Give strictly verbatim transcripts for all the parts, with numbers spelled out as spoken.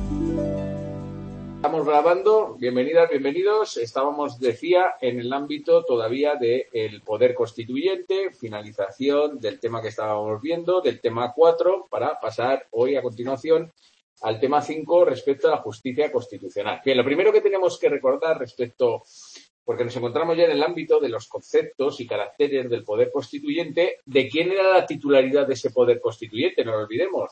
Estamos grabando, bienvenidas, bienvenidos. Estábamos, decía, en el ámbito todavía del poder constituyente, finalización del tema que estábamos viendo, del tema cuatro, para pasar hoy a continuación al tema cinco respecto a la justicia constitucional. Bien, lo primero que tenemos que recordar respecto, porque nos encontramos ya en el ámbito de los conceptos y caracteres del poder constituyente, de quién era la titularidad de ese poder constituyente, no lo olvidemos.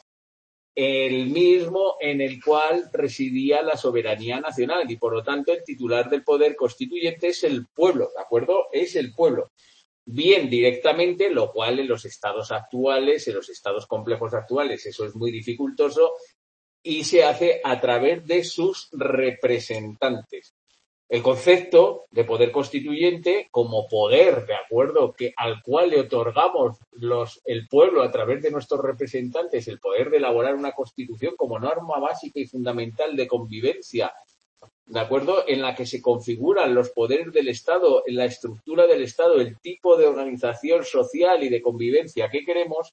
El mismo en el cual residía la soberanía nacional y, por lo tanto, el titular del poder constituyente es el pueblo, ¿de acuerdo? Es el pueblo. Bien directamente, lo cual en los estados actuales, en los estados complejos actuales, eso es muy dificultoso y se hace a través de sus representantes. El concepto de poder constituyente como poder, de acuerdo, que al cual le otorgamos los, el pueblo a través de nuestros representantes el poder de elaborar una constitución como norma básica y fundamental de convivencia, de acuerdo, en la que se configuran los poderes del Estado, en la estructura del Estado, el tipo de organización social y de convivencia que queremos.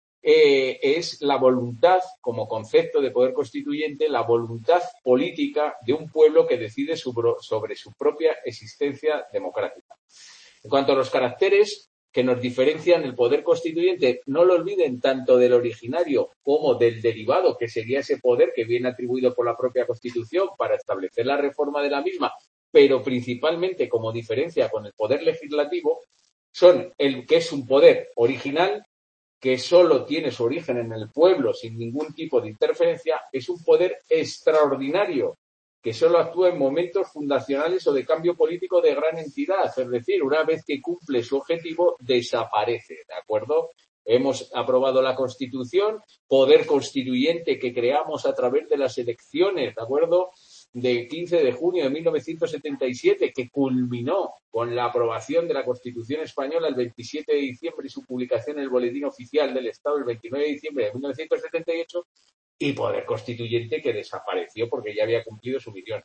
Eh, es la voluntad, como concepto de poder constituyente, la voluntad política de un pueblo que decide sobre, sobre su propia existencia democrática. En cuanto a los caracteres que nos diferencian el poder constituyente, no lo olviden, tanto del originario como del derivado, que sería ese poder que viene atribuido por la propia Constitución para establecer la reforma de la misma, pero principalmente como diferencia con el poder legislativo, son el que es un poder original, que solo tiene su origen en el pueblo sin ningún tipo de interferencia, es un poder extraordinario que solo actúa en momentos fundacionales o de cambio político de gran entidad, es decir, una vez que cumple su objetivo, desaparece, ¿de acuerdo? Hemos aprobado la Constitución, poder constituyente que creamos a través de las elecciones, ¿de acuerdo?, del quince de junio de mil novecientos setenta y siete, que culminó con la aprobación de la Constitución española el veintisiete de diciembre y su publicación en el Boletín Oficial del Estado el veintinueve de diciembre de mil novecientos setenta y ocho, y poder constituyente que desapareció porque ya había cumplido su misión.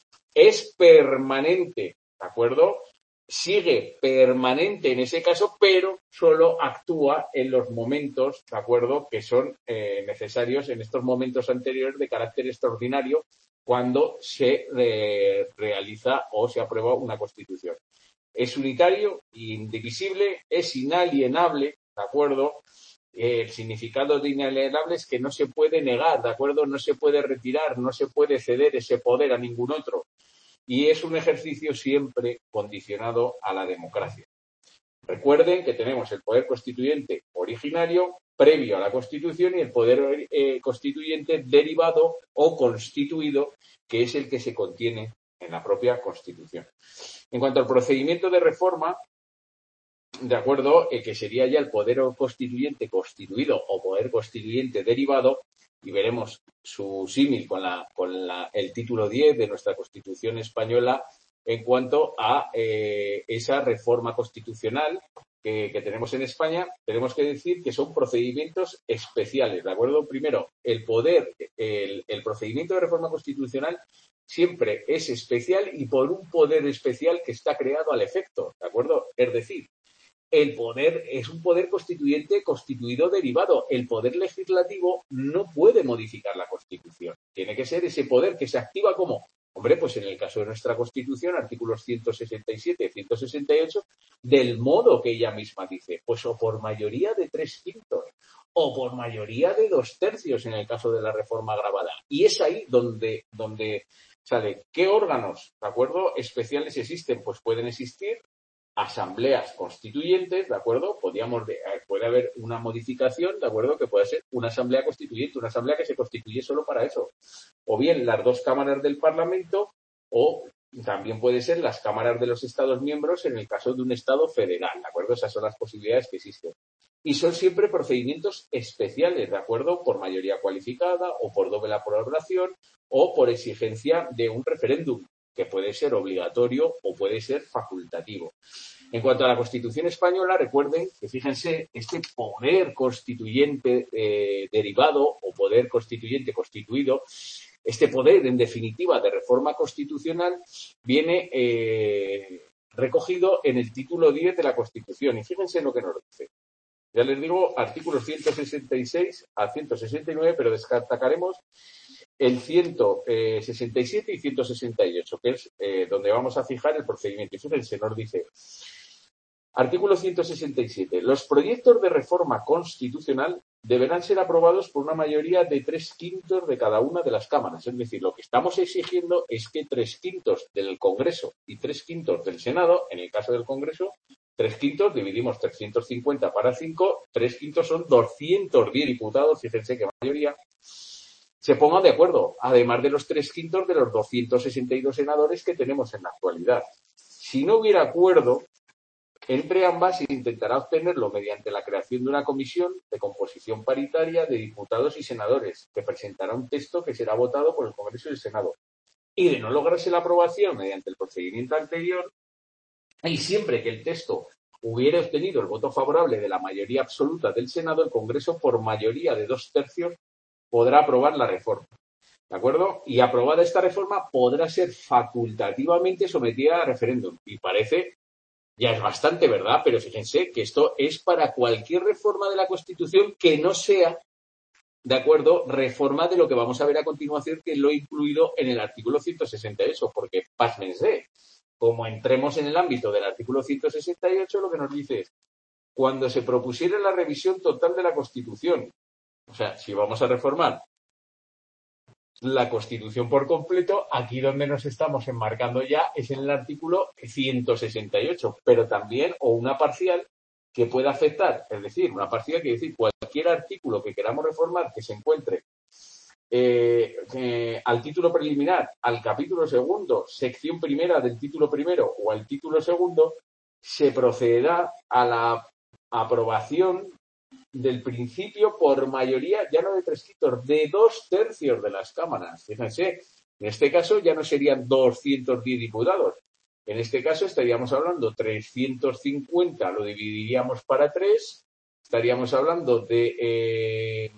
Es permanente, ¿de acuerdo? Sigue permanente en ese caso, pero solo actúa en los momentos, ¿de acuerdo?, que son eh, necesarios en estos momentos anteriores de carácter extraordinario, cuando se eh, realiza o se aprueba una Constitución. Es unitario, indivisible, es inalienable, ¿de acuerdo? Eh, el significado de inalienable es que no se puede negar, ¿de acuerdo? No se puede retirar, no se puede ceder ese poder a ningún otro. Y es un ejercicio siempre condicionado a la democracia. Recuerden que tenemos el poder constituyente originario, previo a la Constitución, y el poder eh, constituyente derivado o constituido, que es el que se contiene en la propia Constitución. En cuanto al procedimiento de reforma, de acuerdo, eh, que sería ya el poder constituyente constituido o poder constituyente derivado, y veremos su símil con, la, con la, el título diez de nuestra Constitución española en cuanto a eh, esa reforma constitucional que, que tenemos en España. Tenemos que decir que son procedimientos especiales, ¿de acuerdo? Primero, el poder, el, el procedimiento de reforma constitucional siempre es especial y por un poder especial que está creado al efecto, ¿de acuerdo? Es decir, el poder es un poder constituyente constituido derivado. El poder legislativo no puede modificar la Constitución. Tiene que ser ese poder que se activa como, hombre, pues en el caso de nuestra Constitución, artículos ciento sesenta y siete y ciento sesenta y ocho, del modo que ella misma dice, pues o por mayoría de tres quintos o por mayoría de dos tercios en el caso de la reforma agravada. Y es ahí donde, donde sale qué órganos, ¿de acuerdo?, especiales existen. Pues pueden existir asambleas constituyentes, ¿de acuerdo? Podríamos, puede haber una modificación, ¿de acuerdo?, que puede ser una asamblea constituyente, una asamblea que se constituye solo para eso. O bien las dos cámaras del Parlamento, o también puede ser las cámaras de los Estados miembros en el caso de un Estado federal, ¿de acuerdo? Esas son las posibilidades que existen. Y son siempre procedimientos especiales, ¿de acuerdo?, por mayoría cualificada o por doble aprobación o por exigencia de un referéndum, que puede ser obligatorio o puede ser facultativo. En cuanto a la Constitución española, recuerden que, fíjense, este poder constituyente eh, derivado o poder constituyente constituido, este poder, en definitiva, de reforma constitucional, viene eh, recogido en el título diez de la Constitución. Y fíjense en lo que nos dice. Ya les digo, artículos ciento sesenta y seis a ciento sesenta y nueve, pero destacaremos el ciento sesenta y siete y ciento sesenta y ocho, que es eh, donde vamos a fijar el procedimiento. Y fíjense, nos dice, artículo ciento sesenta y siete, los proyectos de reforma constitucional deberán ser aprobados por una mayoría de tres quintos de cada una de las cámaras. Es decir, lo que estamos exigiendo es que tres quintos del Congreso y tres quintos del Senado, en el caso del Congreso, tres quintos, dividimos trescientos cincuenta para cinco, tres quintos son doscientos diez diputados, fíjense qué mayoría, se pongan de acuerdo, además de los tres quintos de los doscientos sesenta y dos senadores que tenemos en la actualidad. Si no hubiera acuerdo entre ambas, se intentará obtenerlo mediante la creación de una comisión de composición paritaria de diputados y senadores, que presentará un texto que será votado por el Congreso y el Senado. Y de no lograrse la aprobación mediante el procedimiento anterior, y siempre que el texto hubiera obtenido el voto favorable de la mayoría absoluta del Senado, el Congreso, por mayoría de dos tercios, podrá aprobar la reforma. ¿De acuerdo? Y aprobada esta reforma podrá ser facultativamente sometida a referéndum. Y parece... ya es bastante, ¿verdad? Pero fíjense que esto es para cualquier reforma de la Constitución que no sea, ¿de acuerdo?, reforma de lo que vamos a ver a continuación, que lo he incluido en el artículo ciento sesenta y ocho, porque, pásmense, como entremos en el ámbito del artículo ciento sesenta y ocho, lo que nos dice es, cuando se propusiera la revisión total de la Constitución, o sea, si vamos a reformar la Constitución por completo, aquí donde nos estamos enmarcando ya es en el artículo ciento sesenta y ocho, pero también, o una parcial que pueda afectar, es decir, una parcial quiere decir cualquier artículo que queramos reformar que se encuentre eh, eh, al título preliminar, al capítulo segundo, sección primera del título primero o al título segundo, se procederá a la aprobación del principio por mayoría, ya no de tres quintos, de dos tercios de las cámaras. Fíjense, en este caso ya no serían doscientos diez diputados. En este caso estaríamos hablando trescientos cincuenta, lo dividiríamos para tres, estaríamos hablando de eh,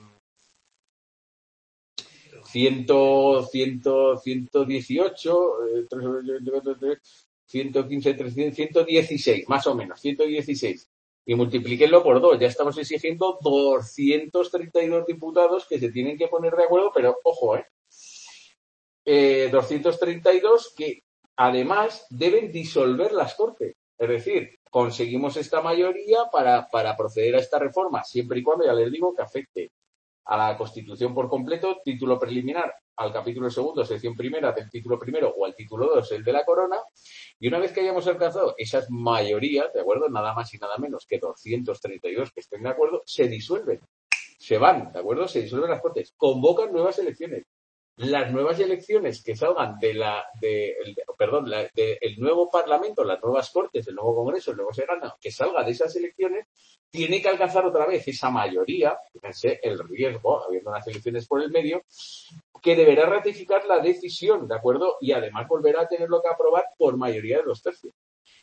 cien, cien, ciento dieciocho, eh, ciento quince, trescientos, ciento dieciséis, más o menos, ciento dieciséis. Y multiplíquenlo por dos. Ya estamos exigiendo doscientos treinta y dos diputados que se tienen que poner de acuerdo, pero ojo, ¿eh? eh doscientos treinta y dos que además deben disolver las Cortes. Es decir, conseguimos esta mayoría para, para proceder a esta reforma, siempre y cuando, ya les digo, que afecte a la Constitución por completo, título preliminar, al capítulo segundo, sección primera del título primero o al título dos, el de la corona, y una vez que hayamos alcanzado esas mayorías, ¿de acuerdo? Nada más y nada menos que doscientos treinta y dos que estén de acuerdo, se disuelven, se van, ¿de acuerdo? Se disuelven las Cortes, convocan nuevas elecciones. Las nuevas elecciones que salgan de la, de, el, perdón, la, de el nuevo Parlamento, las nuevas Cortes, el nuevo Congreso, el nuevo Senado, que salga de esas elecciones, tiene que alcanzar otra vez esa mayoría, fíjense el riesgo, habiendo unas elecciones por el medio, que deberá ratificar la decisión, ¿de acuerdo? Y además volverá a tenerlo que aprobar por mayoría de dos tercios.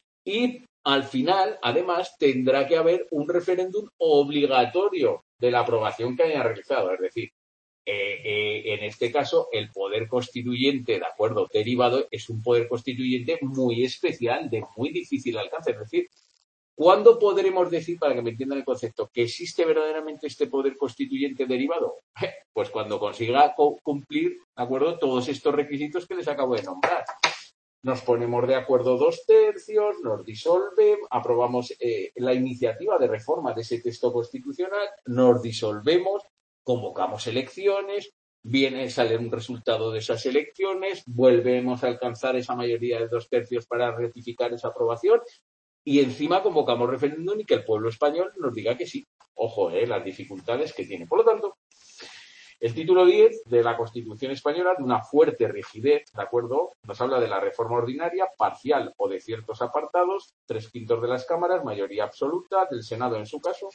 Y al final, además, tendrá que haber un referéndum obligatorio de la aprobación que haya realizado, es decir, Eh, eh, en este caso, el poder constituyente, de acuerdo, derivado, es un poder constituyente muy especial, de muy difícil alcance. Es decir, ¿cuándo podremos decir, para que me entiendan el concepto, que existe verdaderamente este poder constituyente derivado? Pues cuando consiga co- cumplir, de acuerdo, todos estos requisitos que les acabo de nombrar. Nos ponemos de acuerdo dos tercios, nos disolvemos, aprobamos eh, la iniciativa de reforma de ese texto constitucional, nos disolvemos, convocamos elecciones, viene, sale un resultado de esas elecciones, volvemos a alcanzar esa mayoría de dos tercios para ratificar esa aprobación y encima convocamos referéndum y que el pueblo español nos diga que sí. Ojo, eh, las dificultades que tiene. Por lo tanto, el título diez de la Constitución española, de una fuerte rigidez, ¿de acuerdo? Nos habla de la reforma ordinaria, parcial o de ciertos apartados, tres quintos de las cámaras, mayoría absoluta, del Senado en su caso,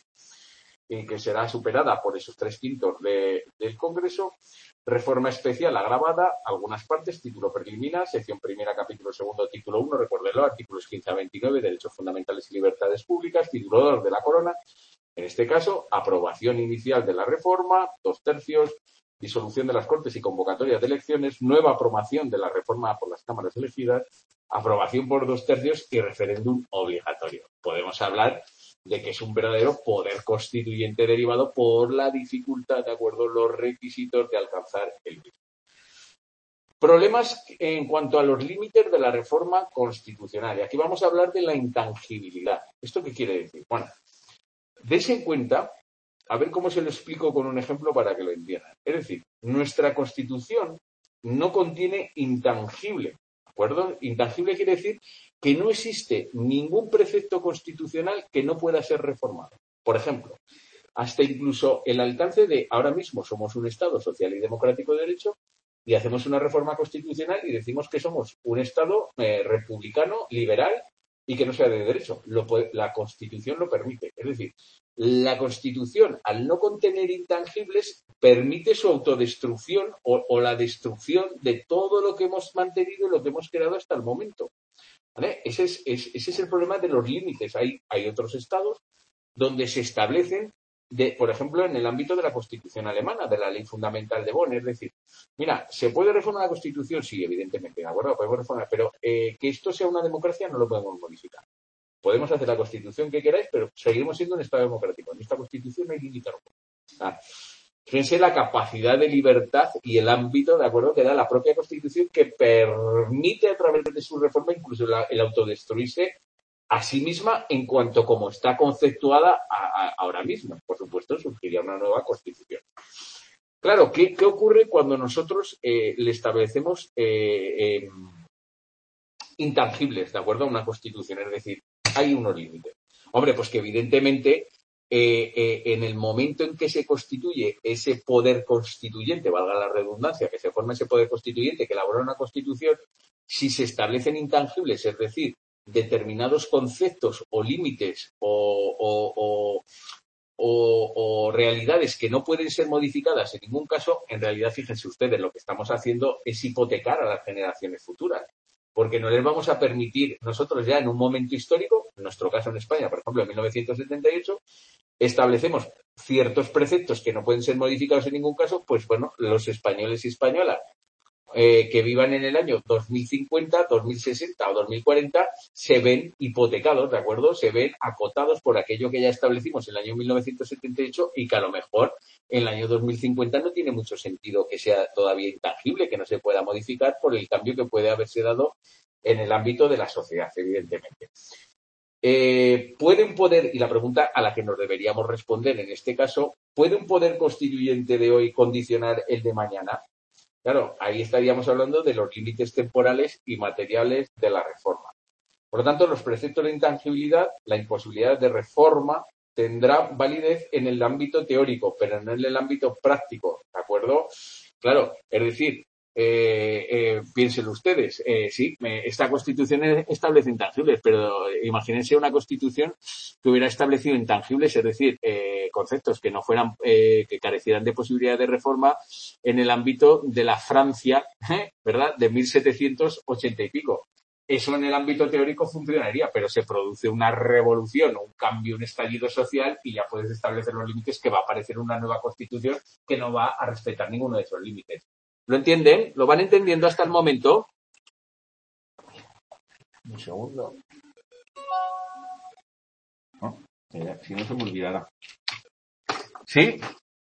y que será superada por esos tres quintos de, del Congreso. Reforma especial agravada, algunas partes, título preliminar, sección primera, capítulo segundo, título uno, recuérdenlo, artículos quince a veintinueve, derechos fundamentales y libertades públicas, título dos de la corona. En este caso, aprobación inicial de la reforma, dos tercios, disolución de las Cortes y convocatoria de elecciones, nueva aprobación de la reforma por las cámaras elegidas, aprobación por dos tercios y referéndum obligatorio. Podemos hablar de que es un verdadero poder constituyente derivado por la dificultad, de acuerdo, los requisitos de alcanzar el mismo. Problemas en cuanto a los límites de la reforma constitucional. Y aquí vamos a hablar de la intangibilidad. ¿Esto qué quiere decir? Bueno, dése en cuenta, a ver cómo se lo explico con un ejemplo para que lo entiendan. Es decir, nuestra Constitución no contiene intangible, ¿de acuerdo? Intangible quiere decir que no existe ningún precepto constitucional que no pueda ser reformado. Por ejemplo, hasta incluso el alcance de ahora mismo somos un Estado social y democrático de derecho y hacemos una reforma constitucional y decimos que somos un Estado eh, republicano, liberal y que no sea de derecho. Lo, la Constitución lo permite. Es decir, la Constitución, al no contener intangibles, permite su autodestrucción o, o la destrucción de todo lo que hemos mantenido y lo que hemos creado hasta el momento. ¿Vale? Ese es, es, ese es el problema de los límites. Hay, hay otros estados donde se establecen, de, por ejemplo, en el ámbito de la Constitución alemana, de la Ley Fundamental de Bonn. Es decir, mira, ¿se puede reformar la Constitución? Sí, evidentemente, de acuerdo, podemos reformar, pero eh, que esto sea una democracia no lo podemos modificar. Podemos hacer la Constitución que queráis, pero seguiremos siendo un Estado democrático. En esta Constitución no hay límite alguno. Ah, fíjense la capacidad de libertad y el ámbito, de acuerdo, que da la propia Constitución, que permite a través de su reforma incluso la, el autodestruirse a sí misma en cuanto como está conceptuada a, a, ahora mismo. Por supuesto, surgiría una nueva Constitución. Claro, ¿qué, qué ocurre cuando nosotros eh, le establecemos eh, eh, intangibles, de acuerdo, a una Constitución? Es decir, hay unos límites. Hombre, pues que evidentemente eh, eh, en el momento en que se constituye ese poder constituyente, valga la redundancia, que se forma ese poder constituyente que elabora una Constitución, si se establecen intangibles, es decir, determinados conceptos o límites o, o, o, o, o realidades que no pueden ser modificadas en ningún caso, en realidad, fíjense ustedes, lo que estamos haciendo es hipotecar a las generaciones futuras, porque no les vamos a permitir nosotros ya en un momento histórico, en nuestro caso en España, por ejemplo, en mil novecientos setenta y ocho, establecemos ciertos preceptos que no pueden ser modificados en ningún caso, pues bueno, los españoles y españolas Eh, que vivan en el año dos mil cincuenta, dos mil sesenta o dos mil cuarenta se ven hipotecados, ¿de acuerdo? Se ven acotados por aquello que ya establecimos en el año mil novecientos setenta y ocho y que a lo mejor en el año dos mil cincuenta no tiene mucho sentido que sea todavía intangible, que no se pueda modificar por el cambio que puede haberse dado en el ámbito de la sociedad, evidentemente. Eh, ¿Puede un poder, y la pregunta a la que nos deberíamos responder en este caso, ¿puede un poder constituyente de hoy condicionar el de mañana? Claro, ahí estaríamos hablando de los límites temporales y materiales de la reforma. Por lo tanto, los preceptos de intangibilidad, la imposibilidad de reforma, tendrá validez en el ámbito teórico, pero no en el ámbito práctico, ¿de acuerdo? Claro, es decir, eh, eh, piénsenlo ustedes, eh, sí, esta Constitución establece intangibles, pero imagínense una Constitución que hubiera establecido intangibles, es decir, eh, conceptos que no fueran, eh, que carecieran de posibilidad de reforma en el ámbito de la Francia, ¿eh? ¿verdad?, de mil setecientos ochenta y pico. Eso en el ámbito teórico funcionaría, pero se produce una revolución, un cambio, un estallido social y ya puedes establecer los límites que va a aparecer una nueva Constitución que no va a respetar ninguno de esos límites. ¿Lo entienden? ¿Lo van entendiendo hasta el momento? Un segundo. Oh, mira, si no se me olvidará. ¿Sí?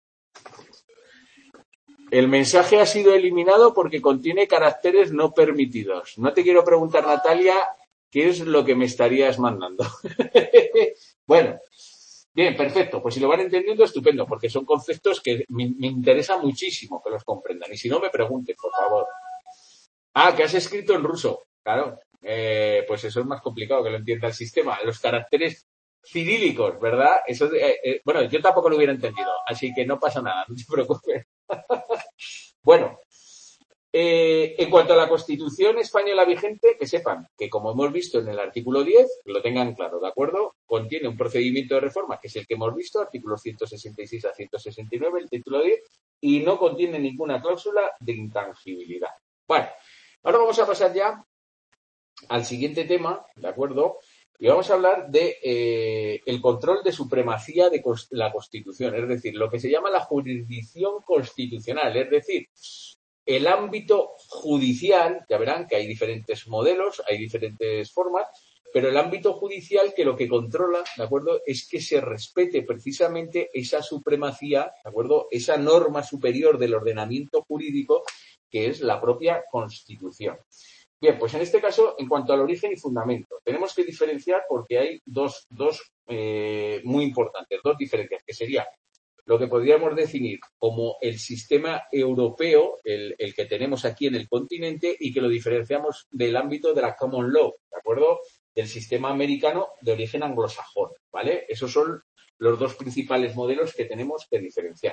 El mensaje ha sido eliminado porque contiene caracteres no permitidos. No te quiero preguntar, Natalia, qué es lo que me estarías mandando. Bueno, bien, perfecto. Pues si lo van entendiendo, estupendo, porque son conceptos que me, me interesa muchísimo que los comprendan. Y si no, me pregunten, por favor. Ah, que has escrito en ruso. Claro, eh, pues eso es más complicado que lo entienda el sistema. Los caracteres cirílicos, ¿verdad? Eso, eh, eh, bueno, yo tampoco lo hubiera entendido, así que no pasa nada, no te preocupes. Bueno, eh, en cuanto a la Constitución española vigente, que sepan que, como hemos visto en el artículo diez, lo tengan claro, ¿de acuerdo? Contiene un procedimiento de reforma, que es el que hemos visto, artículos ciento sesenta y seis a ciento sesenta y nueve, el título diez, y no contiene ninguna cláusula de intangibilidad. Bueno, ahora vamos a pasar ya al siguiente tema, ¿de acuerdo? Y vamos a hablar de eh, el control de supremacía de la Constitución, es decir, lo que se llama la jurisdicción constitucional, es decir, el ámbito judicial, ya verán que hay diferentes modelos, hay diferentes formas, pero el ámbito judicial que lo que controla, ¿de acuerdo?, es que se respete precisamente esa supremacía, ¿de acuerdo?, esa norma superior del ordenamiento jurídico que es la propia Constitución. Bien, pues en este caso, en cuanto al origen y fundamento, tenemos que diferenciar porque hay dos, dos eh, muy importantes, dos diferencias, que sería lo que podríamos definir como el sistema europeo, el, el que tenemos aquí en el continente, y que lo diferenciamos del ámbito de la common law, ¿de acuerdo? Del sistema americano de origen anglosajón, ¿vale? Esos son los dos principales modelos que tenemos que diferenciar.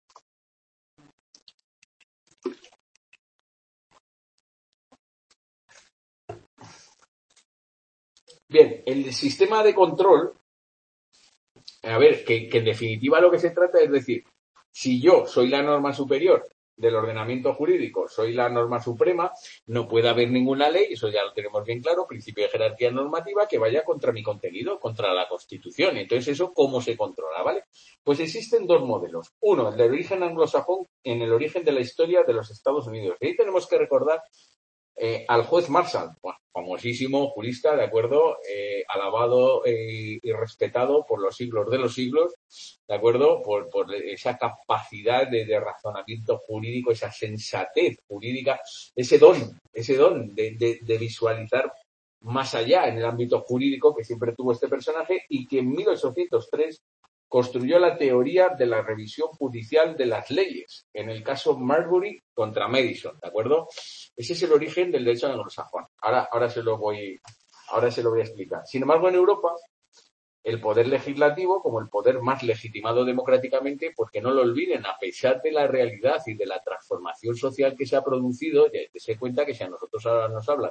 Bien, el sistema de control, a ver, que, que en definitiva lo que se trata es decir, si yo soy la norma superior del ordenamiento jurídico, soy la norma suprema, no puede haber ninguna ley, eso ya lo tenemos bien claro, principio de jerarquía normativa, que vaya contra mi contenido, contra la Constitución. Entonces, ¿eso cómo se controla, vale? Pues existen dos modelos. Uno, el de origen anglosajón, en el origen de la historia de los Estados Unidos. Y ahí tenemos que recordar Eh, al juez Marshall, bueno, famosísimo jurista, de acuerdo, eh, alabado eh, y respetado por los siglos de los siglos, de acuerdo, por, por esa capacidad de, de razonamiento jurídico, esa sensatez jurídica, ese don, ese don de, de, de visualizar más allá en el ámbito jurídico que siempre tuvo este personaje y que en mil ochocientos tres construyó la teoría de la revisión judicial de las leyes, en el caso Marbury contra Madison, ¿de acuerdo? Ese es el origen del derecho anglosajón. Ahora, ahora se lo voy, ahora se lo voy a explicar. Sin embargo, en Europa, el poder legislativo, como el poder más legitimado democráticamente, pues que no lo olviden, a pesar de la realidad y de la transformación social que se ha producido, se cuenta que si a nosotros ahora nos hablan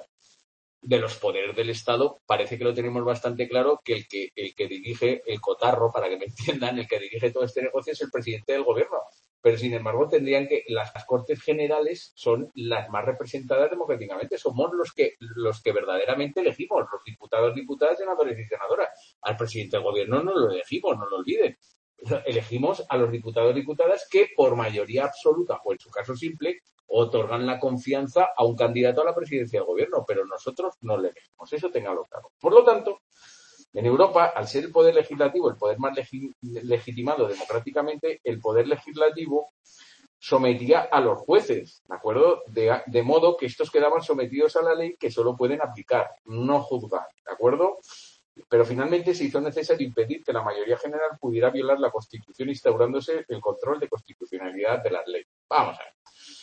de los poderes del Estado, parece que lo tenemos bastante claro, que el que el que dirige el cotarro, para que me entiendan, el que dirige todo este negocio es el presidente del gobierno. Pero, sin embargo, tendrían que, las Cortes Generales son las más representadas democráticamente, somos los que los que verdaderamente elegimos, los diputados, diputadas, senadores y senadoras. Al presidente del gobierno no lo elegimos, no lo olviden. Elegimos a los diputados, diputadas que, por mayoría absoluta, o en su caso simple, otorgan la confianza a un candidato a la presidencia del gobierno, pero nosotros no le elegimos, eso téngalo claro. Por lo tanto, en Europa, al ser el poder legislativo el poder más legi legitimado democráticamente, el poder legislativo sometía a los jueces, ¿de acuerdo? De, de modo que estos quedaban sometidos a la ley que solo pueden aplicar, no juzgar, ¿de acuerdo? Pero finalmente se hizo necesario impedir que la mayoría general pudiera violar la Constitución, instaurándose el control de constitucionalidad de las leyes. Vamos a ver.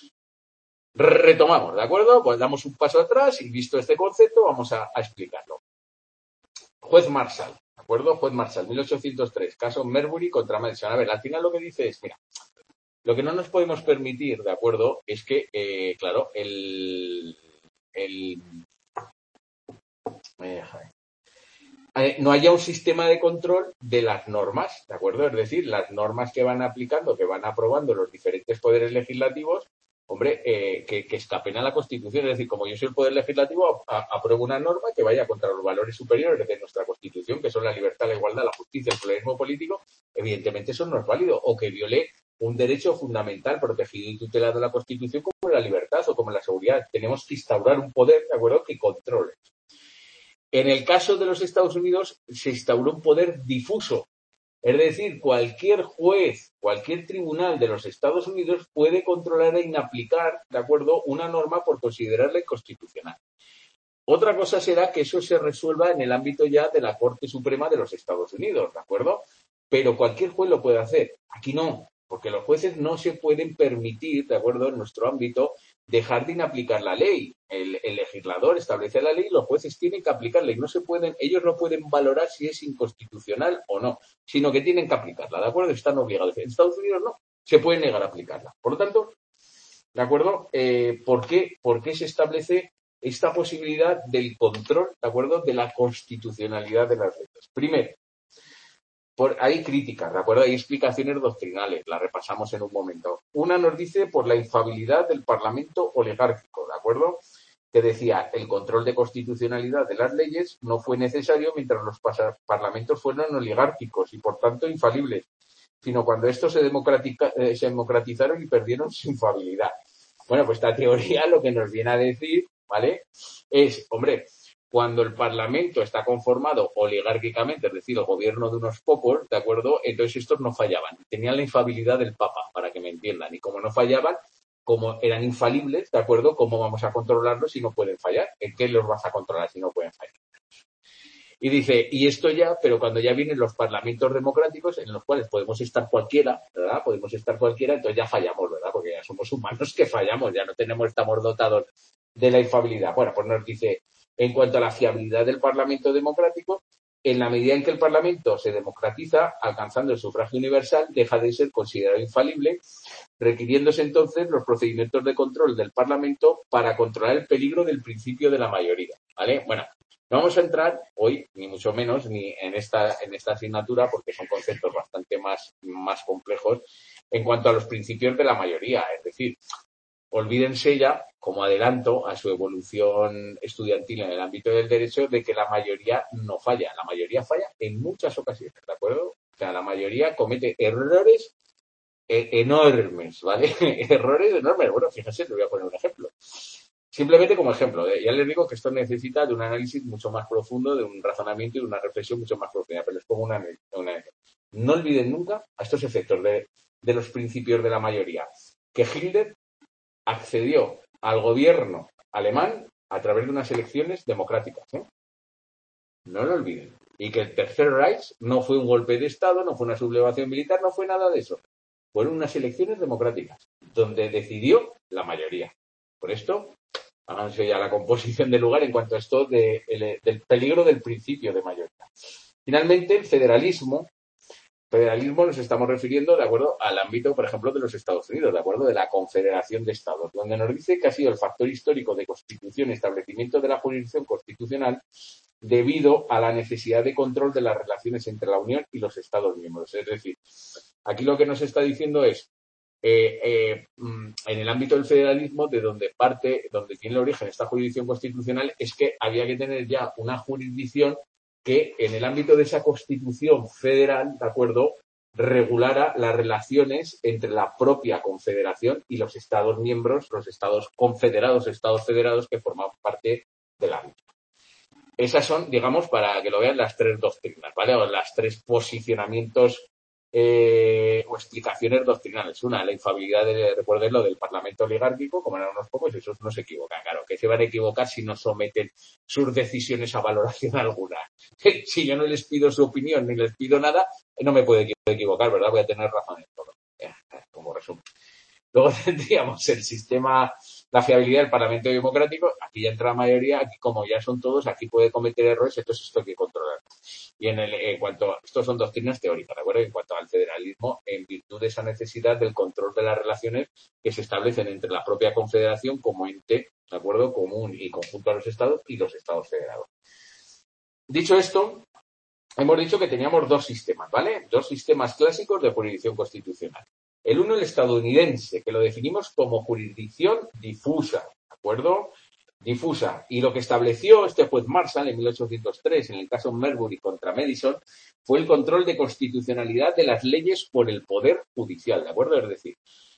Retomamos, ¿de acuerdo? Pues damos un paso atrás y visto este concepto vamos a, a explicarlo. Juez Marshall, ¿de acuerdo? Juez Marshall, mil ochocientos tres, caso Marbury contra Madison. A ver, al final lo que dice es, mira, lo que no nos podemos permitir, ¿de acuerdo? Es que, eh, claro, el... el eh, eh, no haya un sistema de control de las normas, ¿de acuerdo? Es decir, las normas que van aplicando, que van aprobando los diferentes poderes legislativos, hombre, eh, que, que escapen a la Constitución. Es decir, como yo soy el Poder Legislativo, a, a, apruebo una norma que vaya contra los valores superiores de nuestra Constitución, que son la libertad, la igualdad, la justicia, el pluralismo político, evidentemente eso no es válido. O que viole un derecho fundamental protegido y tutelado en la Constitución como la libertad o como la seguridad. Tenemos que instaurar un poder, ¿de acuerdo?, que controle. En el caso de los Estados Unidos se instauró un poder difuso. Es decir, cualquier juez, cualquier tribunal de los Estados Unidos puede controlar e inaplicar, ¿de acuerdo?, una norma por considerarla inconstitucional. Otra cosa será que eso se resuelva en el ámbito ya de la Corte Suprema de los Estados Unidos, ¿de acuerdo? Pero cualquier juez lo puede hacer. Aquí no, porque los jueces no se pueden permitir, ¿de acuerdo?, en nuestro ámbito, dejar de inaplicar la ley. El, el legislador establece la ley y los jueces tienen que aplicarla y no se pueden, ellos no pueden valorar si es inconstitucional o no, sino que tienen que aplicarla, ¿de acuerdo? Están obligados. En Estados Unidos no, se pueden negar a aplicarla. Por lo tanto, ¿de acuerdo? Eh, ¿por qué? ¿Por qué se establece esta posibilidad del control, ¿de acuerdo?, de la constitucionalidad de las leyes? Primero, por, hay críticas, ¿de acuerdo? Hay explicaciones doctrinales, las repasamos en un momento. Una nos dice por la infalibilidad del Parlamento oligárquico, ¿de acuerdo?, que decía el control de constitucionalidad de las leyes no fue necesario mientras los parlamentos fueron oligárquicos y, por tanto, infalibles, sino cuando estos se, eh, se democratizaron y perdieron su infalibilidad. Bueno, pues esta teoría lo que nos viene a decir, ¿vale?, es, hombre, cuando el Parlamento está conformado oligárquicamente, es decir, el gobierno de unos pocos, ¿de acuerdo?, entonces estos no fallaban. Tenían la infalibilidad del Papa, para que me entiendan. Y como no fallaban, como eran infalibles, ¿de acuerdo? ¿Cómo vamos a controlarlos si no pueden fallar? ¿En qué los vas a controlar si no pueden fallar? Y dice, y esto ya, pero cuando ya vienen los parlamentos democráticos en los cuales podemos estar cualquiera, ¿verdad? Podemos estar cualquiera, entonces ya fallamos, ¿verdad? Porque ya somos humanos que fallamos, ya no tenemos, estamos dotados de la infalibilidad. Bueno, pues nos dice, en cuanto a la fiabilidad del parlamento democrático, en la medida en que el parlamento se democratiza, alcanzando el sufragio universal, deja de ser considerado infalible, requiriéndose entonces los procedimientos de control del parlamento para controlar el peligro del principio de la mayoría, ¿vale? Bueno, no vamos a entrar hoy, ni mucho menos, ni en esta, en esta asignatura, porque son conceptos bastante más, más complejos en cuanto a los principios de la mayoría. Es decir, olvídense ya, como adelanto a su evolución estudiantil en el ámbito del derecho, de que la mayoría no falla. La mayoría falla en muchas ocasiones, ¿de acuerdo? O sea, la mayoría comete errores enormes, ¿vale? Errores enormes. Bueno, fíjense, le voy a poner un ejemplo. Simplemente como ejemplo, ¿eh? Ya les digo que esto necesita de un análisis mucho más profundo, de un razonamiento y de una reflexión mucho más profunda, pero les pongo una, una No olviden nunca a estos efectos de, de los principios de la mayoría, que Hitler accedió al gobierno alemán a través de unas elecciones democráticas, ¿eh? No lo olviden. Y que el Tercer Reich no fue un golpe de Estado, no fue una sublevación militar, no fue nada de eso. Fueron unas elecciones democráticas, donde decidió la mayoría. Por esto, háganse ya la composición del lugar en cuanto a esto de, de, del peligro del principio de mayoría. Finalmente, el federalismo. Federalismo nos estamos refiriendo de acuerdo al ámbito, por ejemplo, de los Estados Unidos, de acuerdo de la Confederación de Estados, donde nos dice que ha sido el factor histórico de constitución y establecimiento de la jurisdicción constitucional debido a la necesidad de control de las relaciones entre la Unión y los Estados miembros. Es decir, aquí lo que nos está diciendo es, eh, eh, en el ámbito del federalismo, de donde parte, donde tiene el origen esta jurisdicción constitucional, es que había que tener ya una jurisdicción que en el ámbito de esa constitución federal, ¿de acuerdo?, regulara las relaciones entre la propia confederación y los estados miembros, los estados confederados, estados federados que formaban parte del ámbito. Esas son, digamos, para que lo vean, las tres doctrinas, ¿vale? O las tres posicionamientos eh, o explicaciones doctrinales. Una, la infalibilidad, de, recuerden lo del parlamento oligárquico, como eran unos pocos, esos no se equivocan, claro, que se van a equivocar si no someten sus decisiones a valoración alguna. Si yo no les pido su opinión ni les pido nada, no me puedo equivocar, ¿verdad? Voy a tener razón en todo. Como resumen. Luego tendríamos el sistema, la fiabilidad del Parlamento democrático. Aquí ya entra la mayoría, aquí como ya son todos, aquí puede cometer errores, entonces esto hay que controlar. Y en, el, en cuanto a, estos son doctrinas teóricas, ¿de acuerdo? En cuanto al federalismo, en virtud de esa necesidad del control de las relaciones que se establecen entre la propia confederación como ente, ¿de acuerdo?, común y conjunto a los estados y los estados federados. Dicho esto, hemos dicho que teníamos dos sistemas, ¿vale? Dos sistemas clásicos de jurisdicción constitucional. El uno, el estadounidense, que lo definimos como jurisdicción difusa, ¿de acuerdo? Difusa. Y lo que estableció este juez Marshall en mil ochocientos tres, en el caso Marbury contra Madison, fue el control de constitucionalidad de las leyes por el poder judicial, ¿de acuerdo? Es decir,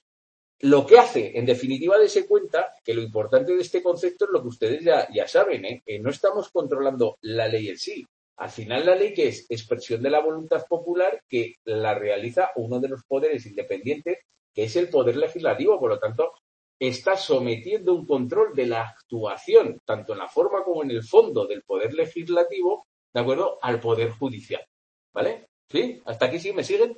lo que hace, en definitiva, darse cuenta que lo importante de este concepto es lo que ustedes ya, ya saben, ¿eh? Que no estamos controlando la ley en sí. Al final, la ley, que es expresión de la voluntad popular, que la realiza uno de los poderes independientes, que es el poder legislativo. Por lo tanto, está sometiendo un control de la actuación, tanto en la forma como en el fondo del poder legislativo, ¿de acuerdo?, al poder judicial. ¿Vale? ¿Sí? ¿Hasta aquí sí me siguen?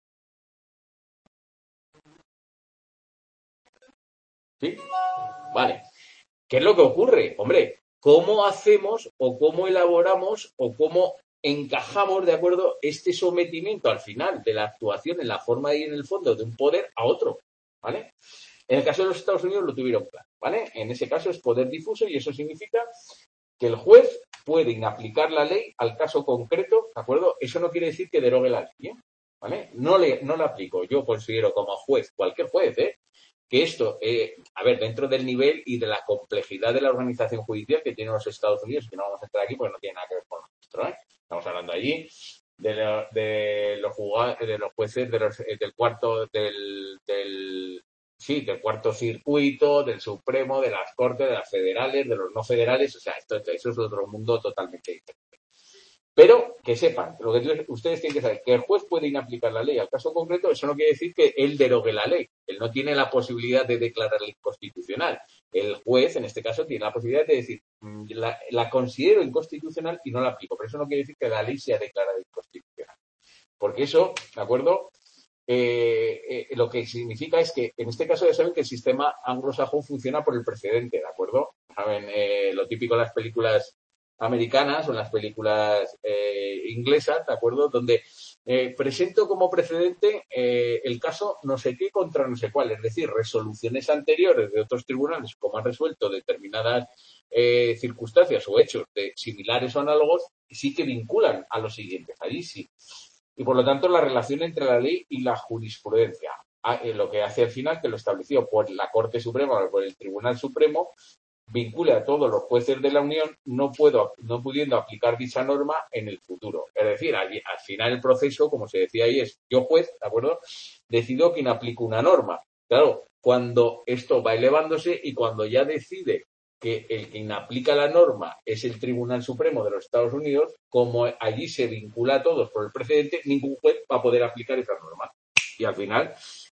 ¿Sí? Vale. ¿Qué es lo que ocurre? Hombre, ¿cómo hacemos o cómo elaboramos o cómo encajamos, de acuerdo, este sometimiento al final de la actuación en la forma y en el fondo de un poder a otro? ¿Vale? En el caso de los Estados Unidos lo tuvieron claro, ¿vale? En ese caso es poder difuso y eso significa que el juez puede inaplicar la ley al caso concreto, ¿de acuerdo? Eso no quiere decir que derogue la ley, ¿eh? ¿Vale? No le, no la aplico. Yo considero como juez, cualquier juez, ¿eh?, que esto, eh, a ver, dentro del nivel y de la complejidad de la organización judicial que tienen los Estados Unidos, que no vamos a entrar aquí porque no tiene nada que ver con nosotros, ¿eh? Estamos hablando allí de, lo, de los jugadores, de los jueces de los, del cuarto, del, del, sí, del cuarto circuito, del Supremo, de las Cortes, de las federales, de los no federales, o sea, esto, eso es otro mundo totalmente diferente. Pero que sepan, lo que ustedes tienen que saber, que el juez puede inaplicar la ley al caso concreto, eso no quiere decir que él derogue la ley. Él no tiene la posibilidad de declararla inconstitucional. El juez, en este caso, tiene la posibilidad de decir, la, la considero inconstitucional y no la aplico. Pero eso no quiere decir que la ley sea declarada inconstitucional. Porque eso, ¿de acuerdo? Eh, eh, lo que significa es que, en este caso, ya saben que el sistema anglosajón funciona por el precedente, ¿de acuerdo? Saben, eh, lo típico en las películas americanas o en las películas eh, inglesas, ¿de acuerdo? Donde eh, presento como precedente eh, el caso no sé qué contra no sé cuál, es decir, resoluciones anteriores de otros tribunales, como han resuelto determinadas eh, circunstancias o hechos de similares o análogos, sí que vinculan a los siguientes, allí sí. Y por lo tanto la relación entre la ley y la jurisprudencia, eh, lo que hace al final que lo establecido por la Corte Suprema o por el Tribunal Supremo, vincule a todos los jueces de la Unión, no puedo, no pudiendo aplicar dicha norma en el futuro. Es decir, al, al final el proceso, como se decía ahí, es yo juez, ¿de acuerdo? Decido quién aplica una norma. Claro, cuando esto va elevándose y cuando ya decide que el que aplica la norma es el Tribunal Supremo de los Estados Unidos, como allí se vincula a todos por el precedente, ningún juez va a poder aplicar esa norma. Y al final